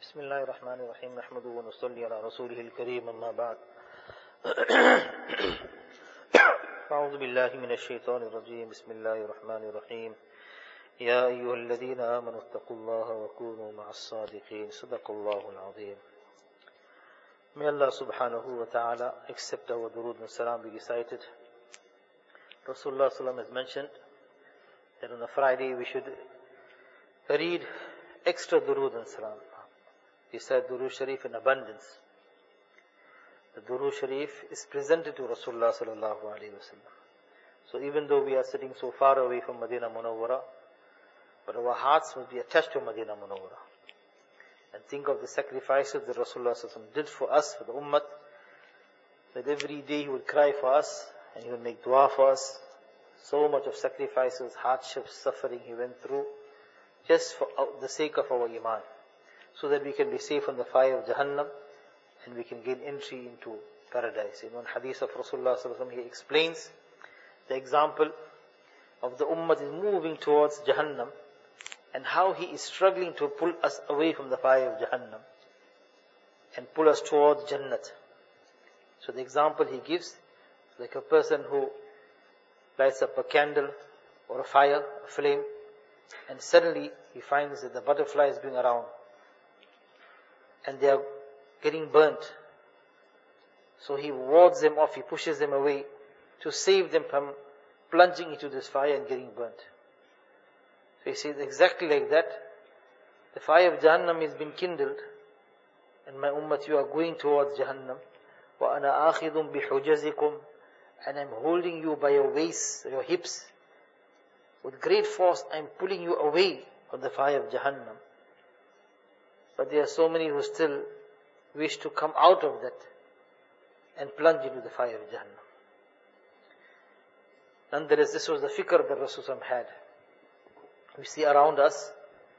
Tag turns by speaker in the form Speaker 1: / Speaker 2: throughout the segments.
Speaker 1: بسم الله الرحمن الرحيم نحمده ونصلي على رسوله الكريم أما بعد أعوذ بالله من الشيطان الرجيم بسم الله الرحمن الرحيم يا أيها الذين آمنوا اتقوا الله وكونوا مع الصادقين صدق الله العظيم. May Allah subhanahu wa ta'ala accept our durood and salam be recited. Rasulullah sallam has mentioned that on a Friday we should read extra durood and salam. He said Durood Sharif in abundance. The Durood Sharif is presented to Rasulullah sallallahu alaihi wasallam. So even though we are sitting so far away from Madinah Munawwara, but our hearts must be attached to Madinah Munawwara. And think of the sacrifices that Rasulullah sallallahu alaihi wasallam did for us, for the ummah, that every day he would cry for us and he would make dua for us. So much of sacrifices, hardships, suffering he went through, just for the sake of our iman, so that we can be safe from the fire of Jahannam and we can gain entry into paradise. In one hadith of Rasulullah sallallahu alaihi wasallam, he explains the example of the ummah is moving towards Jahannam and how he is struggling to pull us away from the fire of Jahannam and pull us towards Jannat. So the example he gives, like a person who lights up a candle or a fire, a flame, and suddenly he finds that the butterfly is going around and they are getting burnt. So he wards them off, he pushes them away to save them from plunging into this fire and getting burnt. So he says exactly like that, the fire of Jahannam is being kindled and my ummah, you are going towards Jahannam. وَأَنَا آخِذٌ بِحُجَزِكُمْ, and I'm holding you by your waist, your hips. With great force, I'm pulling you away from the fire of Jahannam. But there are so many who still wish to come out of that and plunge into the fire of Jahannam. Nonetheless, this was the fikr that Rasulullah had. We see around us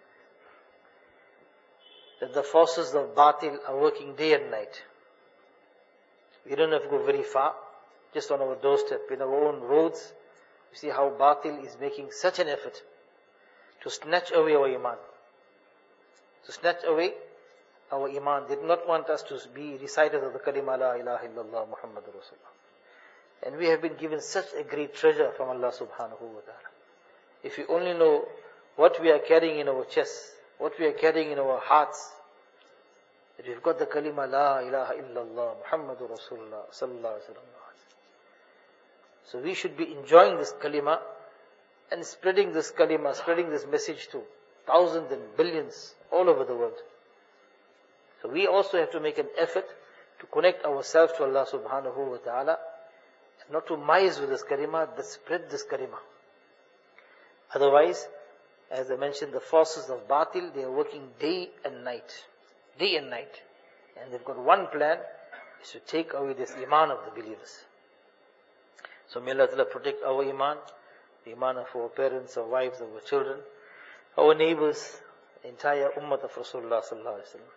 Speaker 1: that the forces of batil are working day and night. We don't have to go very far, just on our doorstep, in our own roads. We see how batil is making such an effort to snatch away our iman. To snatch away our iman. They did not want us to be reciters of the kalima la ilaha illallah Muhammadur Rasulullah. And we have been given such a great treasure from Allah subhanahu wa ta'ala. If you only know what we are carrying in our chests, what we are carrying in our hearts, that we've got the kalima la ilaha illallah Muhammadur Rasulullah sallallahu alaihi wasallam. So we should be enjoying this kalima and spreading this kalima, spreading this message to thousands and billions all over the world. So we also have to make an effort to connect ourselves to Allah subhanahu wa ta'ala, and not to mize with this kalima, but spread this kalima. Otherwise, as I mentioned, the forces of batil, they are working day and night. Day and night. And they've got one plan, is to take away this iman of the believers. So may Allah Ta'ala protect our iman, the iman of our parents, our wives, our children, our neighbors, the entire ummah of Rasulullah sallallahu alaihi wasallam.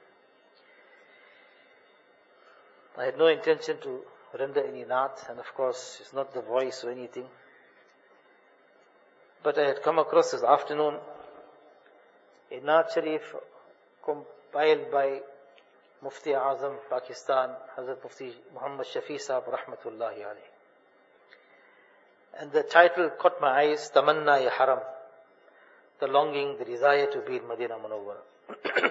Speaker 1: I had no intention to render any naat, and of course it's not the voice or anything. But I had come across this afternoon a naat sharif compiled by Mufti Azam Pakistan, Hazrat Mufti Muhammad Shafi Sahab rahmatullahi alayhi. And the title caught my eyes, Tamanna ya Haram, the longing, the desire to be in Madinah Munawwara.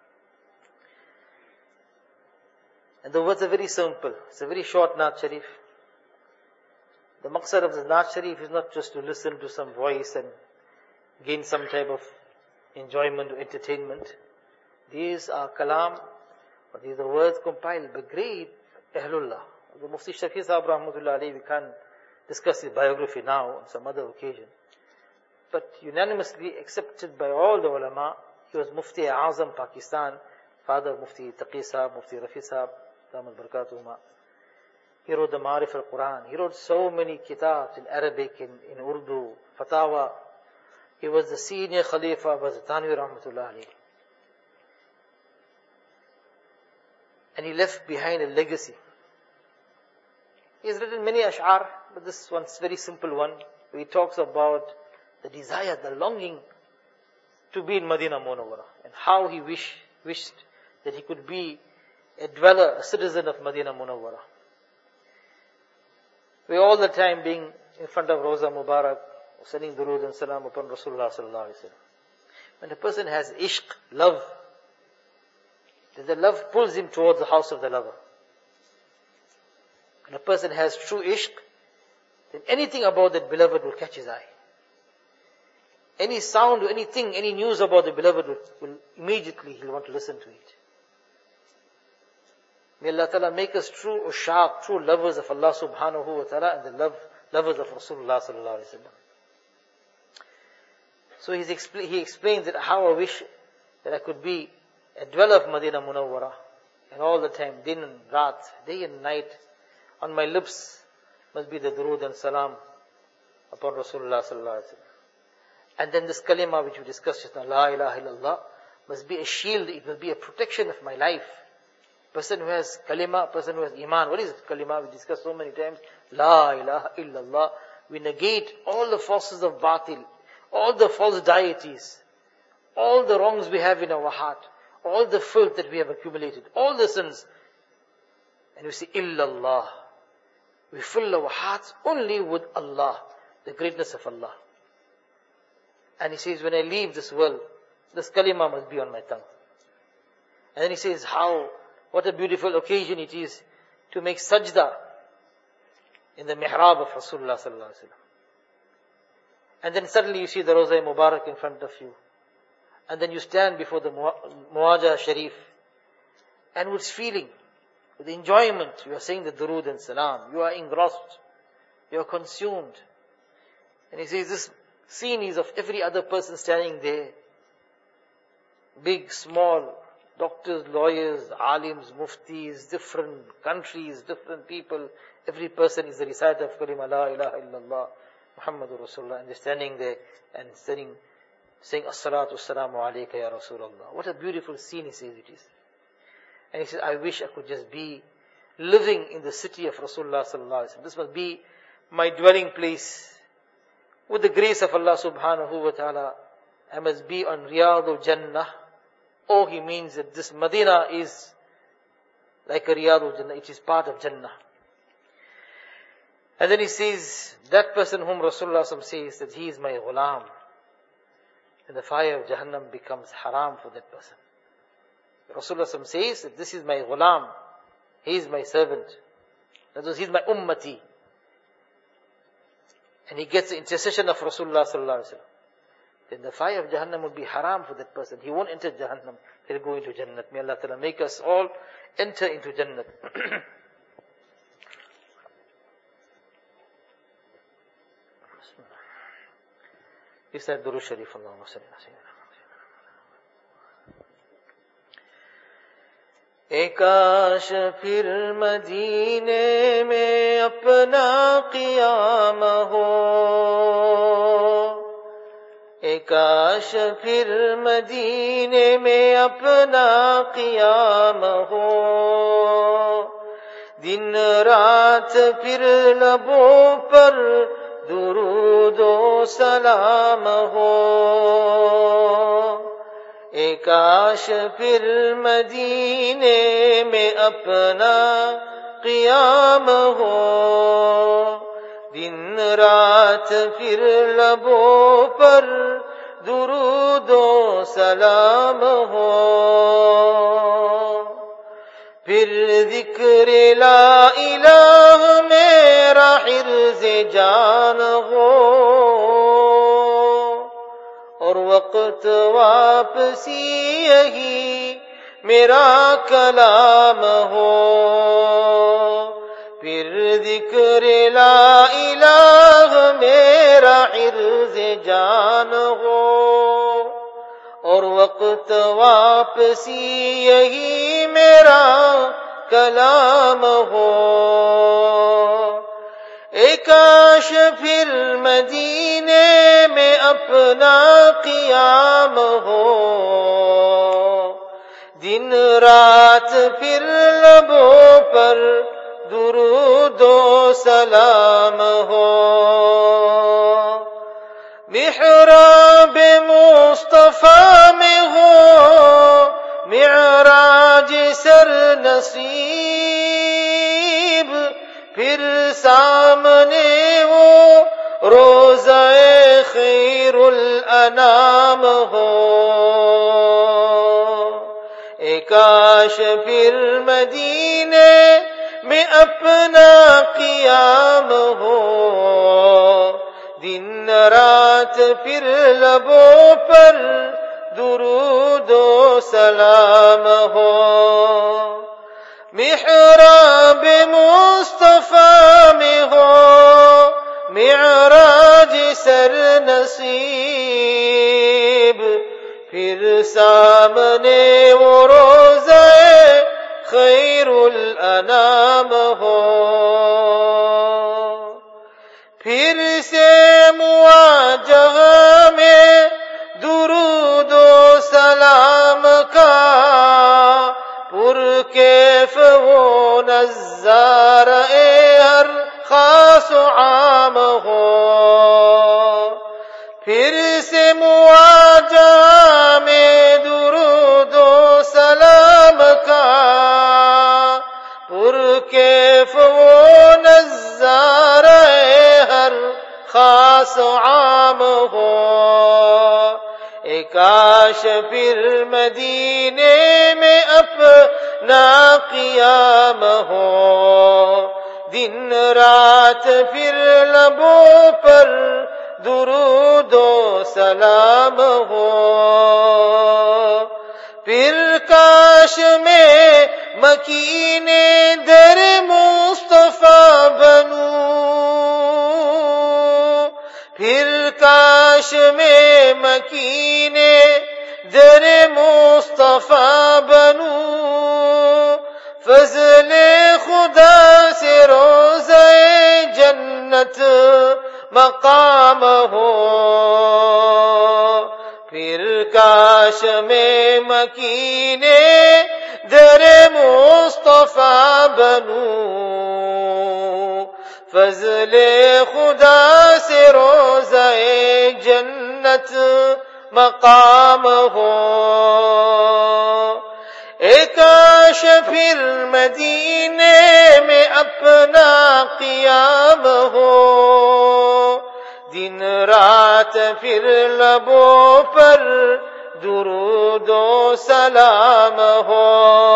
Speaker 1: And the words are very simple. It's a very short Naat Sharif. The maqsad of the Naat Sharif is not just to listen to some voice and gain some type of enjoyment or entertainment. These are kalam, or these are words compiled by great Ahlullah. The Mufti Shafi Sahab rahmatullah alayhi, we can't discuss his biography now on some other occasion. But unanimously accepted by all the ulama, he was Mufti Azam Pakistan, father of Mufti Taqi Sahab, Mufti Rafi Sahab, Damat Barakatuhuma. He wrote the Ma'arif al-Quran. He wrote so many kitabs in Arabic, in Urdu, Fatawa. He was the senior Khalifa of Hazrat Thanvi rahmatullah alayhi. And he left behind a legacy. He has written many ash'ar, but this one's very simple one, where he talks about the desire, the longing to be in Madinah Munawwara, and how he wished that he could be a dweller, a citizen of Madinah Munawwara. We all the time being in front of Rawza Mubarak, sending durood and salam upon Rasulullah sallallahu alaihi wasallam. When a person has ishq, love, then the love pulls him towards the house of the lover. When a person has true ishq, then anything about that beloved will catch his eye. Any sound or anything, any news about the beloved will immediately he'll want to listen to it. May Allah Ta'ala make us true ushaq, true lovers of Allah Subhanahu wa Ta'ala and the lovers of Rasulullah Sallallahu Alaihi Wasallam. So he explains that how I wish that I could be a dweller of Madinah Munawwara, and all the time, din and raat, day and night, on my lips must be the durood and salam upon Rasulullah Sallallahu Alaihi Wasallam. And then this kalima which we discussed just now, La ilaha illallah, must be a shield, it will be a protection of my life. Person who has kalima, person who has iman, what is kalima? We discussed so many times, La ilaha illallah. We negate all the forces of batil, all the false deities, all the wrongs we have in our heart, all the filth that we have accumulated, all the sins. And we say, illallah. We fill our hearts only with Allah, the greatness of Allah. And he says, when I leave this world, this kalima must be on my tongue. And then he says, what a beautiful occasion it is to make sajda in the mihrab of Rasulullah sallallahu alaihi wasallam. And then suddenly you see the Rawza Mubarak in front of you. And then you stand before the Muwajah Sharif. And with feeling, with enjoyment, you are saying the durood and salam. You are engrossed. You are consumed. And he says, this scene is of every other person standing there. Big, small, doctors, lawyers, alims, muftis, different countries, different people. Every person is the reciter of kalima, La ilaha illallah, Muhammadur Rasulullah. And they're standing there and saying as-salatu as-salamu alayka ya Rasulullah. What a beautiful scene he says it is. And he says, I wish I could just be living in the city of Rasulullah sallallahu alaihi wasallam. This must be my dwelling place. With the grace of Allah subhanahu wa ta'ala, I must be on Riyadul Jannah. Oh, he means that this Madinah is like a Riyadul Jannah. It is part of Jannah. And then he says, that person whom Rasulullah says that he is my ghulam, and the fire of Jahannam becomes haram for that person. Rasulullah says that this is my ghulam, he is my servant, that is, he is my ummati. And he gets the intercession of Rasulullah sallallahu alaihi wasallam. Then the fire of Jahannam will be haram for that person. He won't enter Jahannam. He'll go into Jannat. May Allah Ta'ala make us all enter into Jannat. Recite Durood Sharif. Allahumma salli ala sayyidina. काश फिर मदीने में अपना क़ियाम हो, काश फिर मदीने में अपना क़ियाम हो, दिन रात फिर लबों पर दुरूद ओ सलाम हो, काश फिर मदीने में अपना क़ियाम हो, दिन रात फिर लबों पर दुरूद ओ सलाम हो, फिर ज़िक्र ला इलाह मेरा हिर्ज़े जान हो, और वक्त वापसी यही मेरा कलाम हो, फिर ज़िक्र ला इलाह मेरा हिर्ज़े जान हो, और वक्त वापसी यही मेरा कलाम हो, काश फिर मदीने में अपना क़ियाम हो, दिन रात फिर लबों पर दुरूद ओ सलाम हो, मिहराब मुस्तफ़ा में हो मिअराज आज सर नसीब, फिर सामने वो रोज़ाए खैरुल अनाम हो। काश फिर मदीने में अपना क़ियाम हो, दिन रात फिर लबों पर दुरूदो सलाम हो। मिहराब मुस्तफा में हो मिअराज सर नसीब, फिर सामने वो रोज़ाए खैरुल अनाम हो। फिर से मुआजह में दुरूदो सलाम का पुरकैफ वो नज़ारे हर खास आम हो। फिर से मुआजह में दुरूदो सलाम का पुरकैफ वो नज़ारे हर खास आम हो। काश फिर मदीने में अपना क़ियाम हो, दिन रात फिर लबों पर दुरूदो सलाम हो। फिर काश में मकीने दर मुस्तफा बनूं, फिर काश में मकीने दर मुस्तफा बनूं, फज़ले खुदा से रोज़े जन्नत मकाम हो। फिर काश में मकीने दर मुस्तफा बनूं, फज़ले खुदा से रोज़े जन्नत मकाम हो। काश फिर मदीने में अपना क़ियाम हो, दिन रात फिर लबों पर दुरूदो सलाम हो।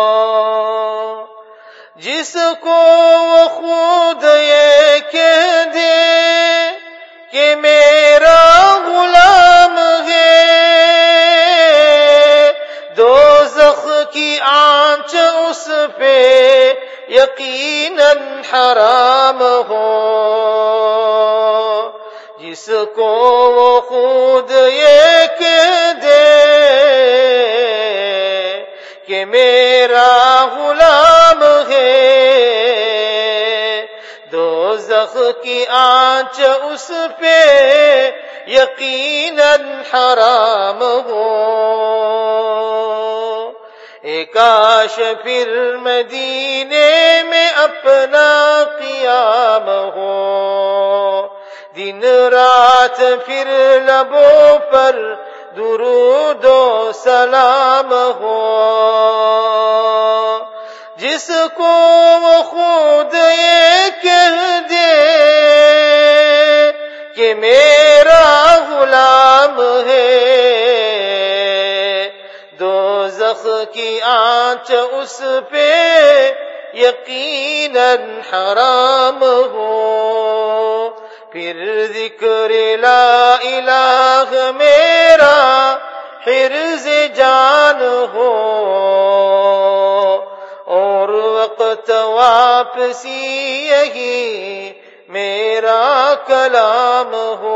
Speaker 1: जिसको वो खुद ये कह दे कि मेरा गुलाम है, दोज़ख की आंच उस पे यकीनन हराम हो। जिसको वो खुद ये कह दे कि मेरा गुलाम है, दोज़ख की आंच उस पे यकीनन हराम हो। काश फिर मदीने में अपना क़ियाम हो, दिन रात फिर लबों पर दुरूदो सलाम हो। जिसको वो खुद ये कह दे कि मेरा गुलाम है, दोज़ख की आंच उस पे यकीनन हराम हो। फिर ज़िक्र ला इलाह मेरा हिर्ज़ जान हो, और वक़्त वापसी यही मेरा कलाम हो।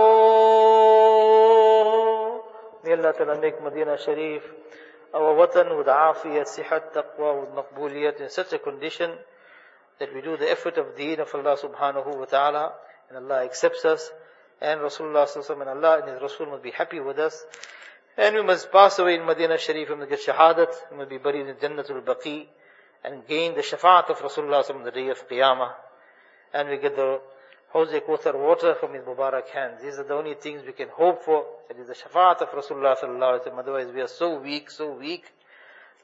Speaker 1: May Allah Ta'ala make Medina Sharif, our watan, with afiyat, sihat, taqwa, with maqbuliyat, in such a condition that we do the effort of deen of Allah subhanahu wa ta'ala, and Allah accepts us, and Rasulullah sallallahu alaihi wasallam and Allah and His Rasul must be happy with us, and we must pass away in Medina Sharif and get shahadat, and we'll be buried in Jannatul Baqi, and gain the shafa'at of Rasulullah sallallahu alaihi wasallam on the day of Qiyamah, and we get the Hawz-e Kawthar water from His Mubarak hands. These are the only things we can hope for. That is the shafa'at of Rasulullah sallallahu alaihi wasallam. Otherwise we are so weak,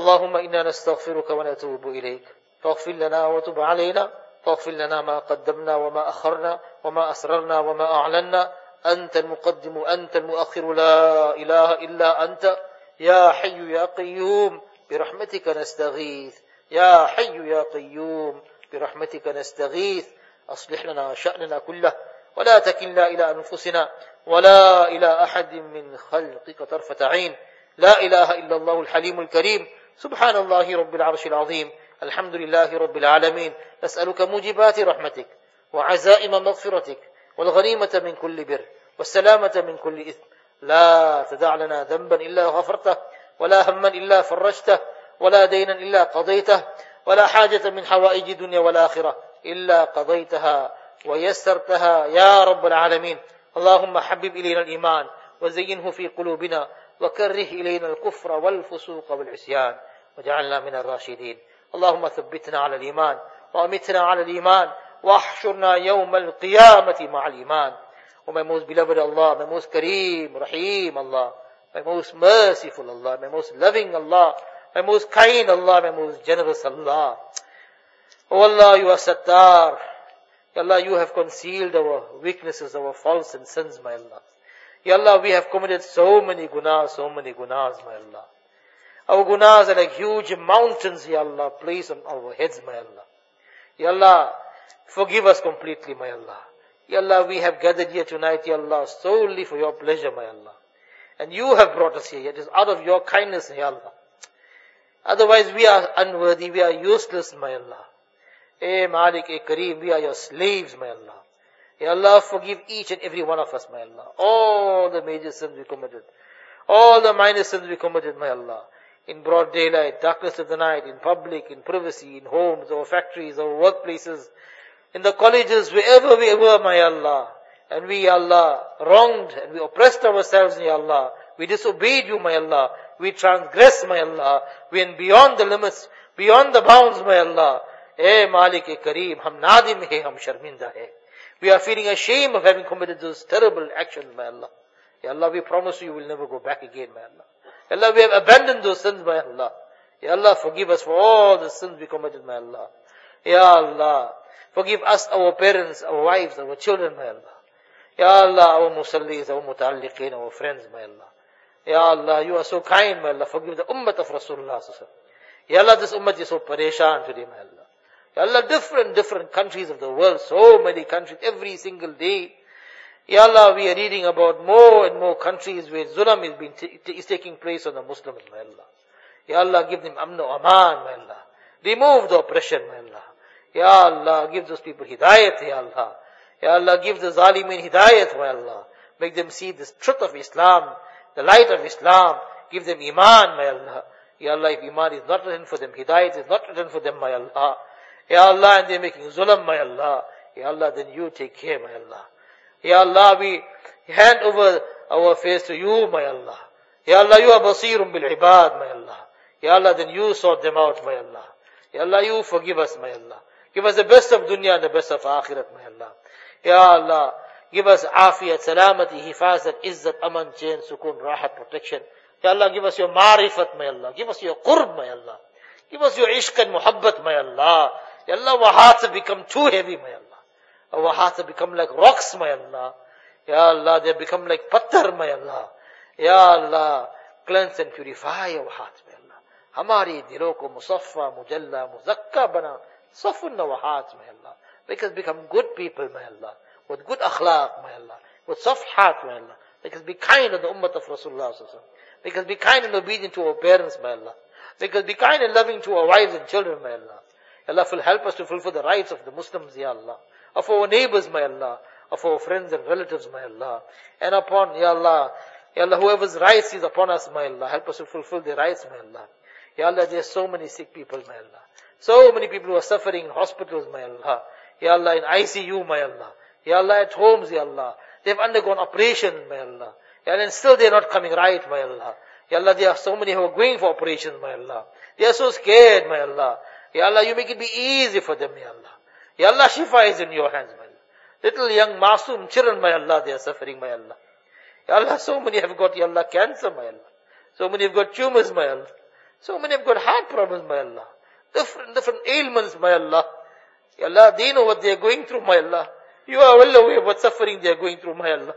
Speaker 1: اللهم إنا نستغفرك ونتوب إليك فاغفر لنا وتب علينا فاغفر لنا ما قدمنا وما أخرنا وما أسررنا وما أعلنا أنت المقدم أنت المؤخر لا إله إلا أنت يا حي يا قيوم برحمتك نستغيث يا حي يا قيوم برحمتك نستغيث أصلح لنا شأننا كله ولا تكلنا إلى أنفسنا ولا إلى أحد من خلقك طرفة عين لا إله إلا الله الحليم الكريم سبحان الله رب العرش العظيم الحمد لله رب العالمين نسألك موجبات رحمتك وعزائم مغفرتك والغنيمة من كل بر والسلامة من كل إثم لا تدع لنا ذنبا إلا غفرته ولا هما إلا فرجته ولا دينا إلا قضيته ولا حاجة من حوائج الدنيا والآخرة إلا قضيتها ويسرتها يا رب العالمين اللهم حبب إلينا الإيمان وزينه في قلوبنا وكره إلينا الكفر والفسوق والعصيان وجعلنا من الراشدين اللهم ثبتنا على الإيمان وأمتنا على الإيمان واحشرنا يوم القيامة مع الإيمان. O my most beloved Allah, my most Kareem, Rahim Allah, my most merciful Allah, my most loving Allah, my most kind Allah, my most generous Allah. O Allah, you are Sattar. Ya Allah, you have concealed our weaknesses, our faults and sins, my Allah. Ya Allah, we have committed so many gunas, my Allah. Our gunas are like huge mountains, Ya Allah, placed on our heads, my Allah. Ya Allah, forgive us completely, my Allah. Ya Allah, we have gathered here tonight, Ya Allah, solely for your pleasure, my Allah. And you have brought us here. It is out of your kindness, Ya Allah. Otherwise, we are unworthy, we are useless, my Allah. Malik, Kareem, we are your slaves, my Allah. Ya Allah, forgive each and every one of us, my Allah. All the major sins we committed. All the minor sins we committed, my Allah. In broad daylight, darkness of the night, in public, in privacy, in homes, our factories, our workplaces, in the colleges, wherever we were, my Allah. And we, Allah, wronged and we oppressed ourselves, Ya Allah. We disobeyed you, my Allah. We transgressed, my Allah. We went beyond the limits, beyond the bounds, my Allah. Malik Kareem, hum nadim hai, hum sharminda hai. We are feeling ashamed of having committed those terrible actions, my Allah. Ya Allah, we promise you will never go back again, my Allah. Ya Allah, we have abandoned those sins, my Allah. Ya Allah, forgive us for all the sins we committed, my Allah. Ya Allah, forgive us, our parents, our wives, our children, my Allah. Ya Allah, our musallis, our muta'alliqeen, our friends, my Allah. Ya Allah, you are so kind, my Allah. Forgive the ummah of Rasulullah. Ya Allah, this ummah is so pareshan today, my Allah. Ya Allah, different countries of the world, so many countries, every single day. Ya Allah, we are reading about more and more countries where zulm is taking place on the Muslims, my Allah. Ya Allah, give them amn wa aman, my Allah. Remove the oppression, my Allah. Ya Allah, give those people hidayat, Ya Allah. Ya Allah, give the zalimin hidayat, my Allah. Make them see this truth of Islam, the light of Islam. Give them iman, my Allah. Ya Allah, if iman is not written for them, hidayat is not written for them, my Allah. Ya Allah, and they're making zulm, my Allah. Ya Allah, then you take care, my Allah. Ya Allah, we hand over our face to you, my Allah. Ya Allah, you are basirun bil ibad, my Allah. Ya Allah, then you sort them out, my Allah. Ya Allah, you forgive us, my Allah. Give us the best of dunya and the best of akhirat, my Allah. Ya Allah, give us afiyat, salamati, hifazat, izzat, aman, chain, sukun, rahat, protection. Ya Allah, give us your marifat, my Allah. Give us your qurb, my Allah. Give us your ishq and muhabbat, my Allah. Ya Allah, our hearts have become too heavy, my Allah. Our hearts have become like rocks, my Allah. Ya Allah, they have become like patthar, my Allah. Ya Allah, cleanse and purify our hearts, my Allah. Hamari dilon ko musaffa, mujalla, muzakka bana. Soften our hearts, my Allah. Make us become good people, my Allah. With good akhlaq, my Allah. With soft heart, my Allah. Make us be kind on the ummah of Rasulullah. Make us be kind and obedient to our parents, my Allah. Make us be kind and loving to our wives and children, my Allah. Allah will help us to fulfill the rights of the Muslims, Ya Allah. Of our neighbors, my Allah. Of our friends and relatives, my Allah. And upon, Ya Allah, whoever's rights is upon us, my Allah. Help us to fulfill their rights, my Allah. Ya Allah, there are so many sick people, my Allah. So many people who are suffering in hospitals, my Allah. Ya Allah, in ICU, my Allah. Ya Allah, at homes, Ya Allah. They've undergone operations, my Allah. Ya Allah, and still they're not coming right, my Allah. Ya Allah, there are so many who are going for operations, my Allah. They are so scared, my Allah. Ya Allah, you make it be easy for them, Ya Allah. Ya Allah, shifa is in your hands, my Allah. Little young masoom children, my Allah, they are suffering, my Allah. Ya Allah, so many have got, Ya Allah, cancer, my Allah. So many have got tumors, my Allah. So many have got heart problems, my Allah. Different ailments, my Allah. Ya Allah, they know what they are going through, my Allah. You are well aware of what suffering they are going through, my Allah.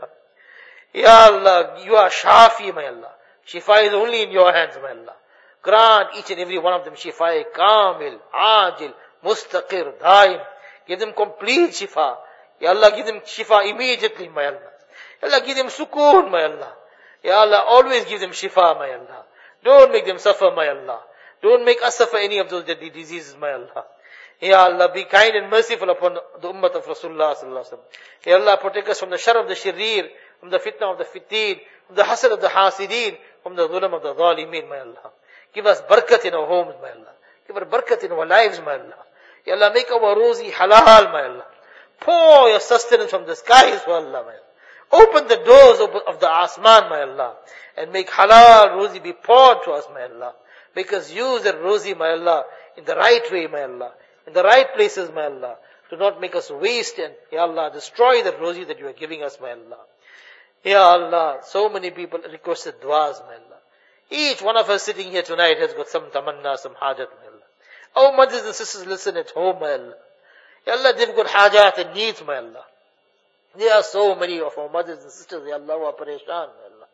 Speaker 1: Ya Allah, you are Shafi, my Allah. Shifa is only in your hands, my Allah. Grant each and every one of them Shifa, Kamil, Ajil, Mustaqir, Daim. Give them complete Shifa. Ya Allah, give them Shifa immediately, my Allah. Ya Allah, give them Sukoon, my Allah. Ya Allah, always give them Shifa, my Allah. Don't make them suffer, my Allah. Don't make us suffer any of those deadly diseases, my Allah. Ya Allah, be kind and merciful upon the ummah of Rasulullah sallallahu alaihi wasallam. Ya Allah, protect us from the shar of the sharir, from the fitna of the fitin, from the hasad of the hasideen, from the dhulam of the zalimeen, my Allah. Give us barakat in our homes, my Allah. Give us barakat in our lives, my Allah. Ya Allah, make our rozi halal, my Allah. Pour your sustenance from the skies, my Allah, my Allah. Open the doors of the asman, my Allah. And make halal rozi be poured to us, my Allah. Make us use that rozi, my Allah, in the right way, my Allah. In the right places, my Allah. Do not make us waste and, Ya Allah, destroy the rozi that you are giving us, my Allah. Ya Allah, so many people requested du'as, my Allah. Each one of us sitting here tonight has got some tamanna, some hajat, my Allah. Our mothers and sisters listen at home, my Allah. Ya Allah, they've got hajat and needs, my Allah. There are so many of our mothers and sisters, Ya Allah, who are pareshan, my Allah.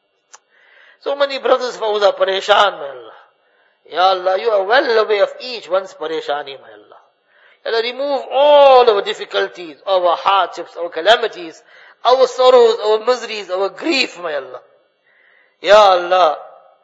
Speaker 1: So many brothers of ours are pareshan, my Allah. Ya Allah, you are well aware of each one's pareshani, my Allah. Ya Allah, remove all our difficulties, our hardships, our calamities, our sorrows, our miseries, our grief, my Allah. Ya Allah,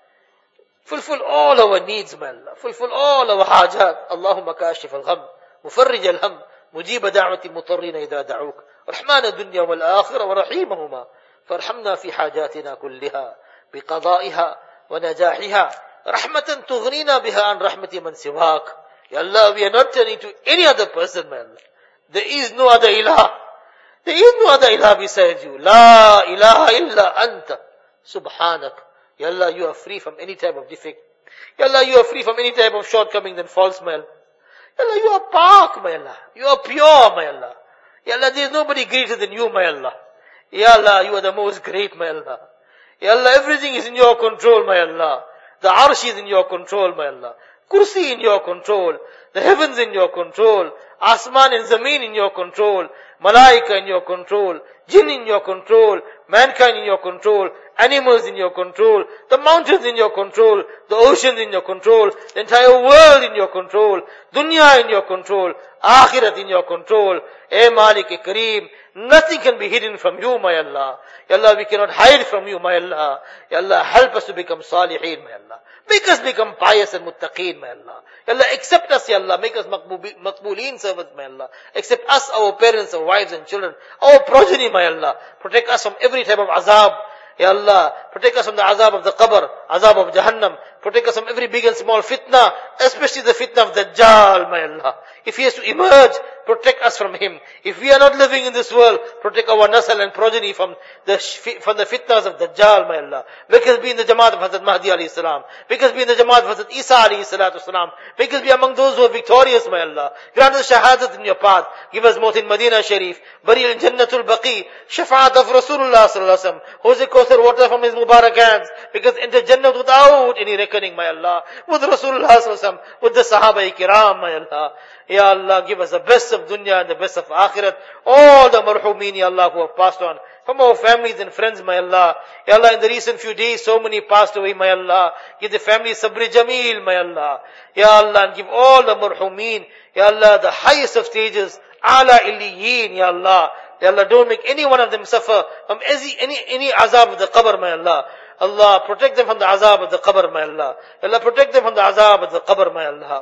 Speaker 1: fulfill all our needs, my Allah. Fulfill all our hajat. Allahumma kashif al-gham, mufarrij al-ham, mujib da'wati mutarrina idha da'uk. رحمن الدنيا والآخرة ورحيمهما فارحمنا في حاجاتنا كلها بقضائها ونجاحها رحمة تغنينا بها عن رحمة من سواك. Ya Allah, we are not turning to any other person, my Allah. There is no other ilah. There is no other ilah besides you. La ilaha illa anta. Subhanak. Ya Allah, you are free from any type of defect. Ya Allah, you are free from any type of shortcoming and faults, my Allah. Ya Allah, you are pak, my Allah. You are pure, my Allah. Ya Allah, there is nobody greater than you, my Allah. Ya Allah, you are the most great, my Allah. Ya Allah, everything is in your control, my Allah. The arsh is in your control, my Allah. Kursi in your control. The heavens in your control. Asman and Zameen in your control. Malaika in your control. Jinn in your control. Mankind in your control. Animals in your control. The mountains in your control. The oceans in your control. The entire world in your control. Dunya in your control. Akhirat in your control. Eh Malik Kareem. Nothing can be hidden from you, my Allah. Ya Allah, we cannot hide from you, my Allah. Ya Allah, help us to become salihin, my Allah. Make us become pious and muttaqeen, my Allah. Ya Allah, accept us, Ya Allah. Make us maqbooleen servants, my Allah. Accept us, our parents, our wives and children, our progeny, my Allah. Protect us from every type of azab. Ya Allah, protect us from the azab of the qabr, azab of Jahannam. Protect us from every big and small fitna, especially the fitna of Dajjal, my Allah. If he has to emerge, protect us from him. If we are not living in this world, protect our nasal and progeny from the fitnas of Dajjal, my Allah. Make us be in the Jamaat of Hazrat Mahdi alayhi salam. Make us be in the Jamaat of Hazrat Isa alayhi salatu salam. Make us be among those who are victorious, my Allah. Grant us shahadat in your path. Give us maut in Medina Sharif. Burial in Jannatul Baqi. Shafaat of Rasulullah sallallahu alaihi wasallam. Hose Kawthar water from his Mubarak hands. Because enter Jannat without any reckoning, my Allah. With Rasulullah sallallahu alaihi wasallam. With the Sahaba-i-Kiram, my Allah. Ya Allah, give us the best of dunya and the best of akhirat. All the marhumeen, Ya Allah, who have passed on. From our families and friends, my Allah. Ya Allah, in the recent few days, so many passed away, my Allah. Give the family sabri jameel, my Allah. Ya Allah, and give all the marhumeen, Ya Allah, the highest of stages. Ala illiyin, Ya Allah. Ya Allah, don't make any one of them suffer from any azab of the qabr, my Allah. Allah, protect them from the azab of the qabr, my Allah. Ya Allah, protect them from the azab of the qabr, my Allah.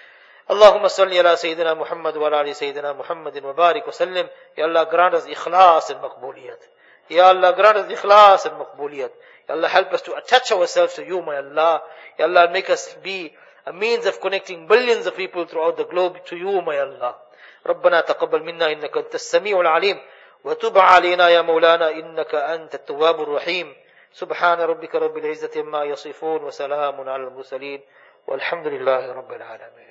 Speaker 1: اللهم صل على سيدنا محمد وعلى آل سيدنا محمد وبارك وسلم. Ya Allah, grant us ikhlas and maqbuliyat. Ya Allah, grant us ikhlas and maqbuliyat. Ya Allah, help us to attach ourselves to you, my Allah. Ya Allah, make us be a means of connecting billions of people throughout the globe to you, my Allah. ربنا تقبل منا إنك أنت السميع العليم وتب علينا يا مولانا إنك أنت التواب الرحيم. سبحان ربك رب العزة عما يصفون وسلام على المرسلين والحمد لله رب العالمين.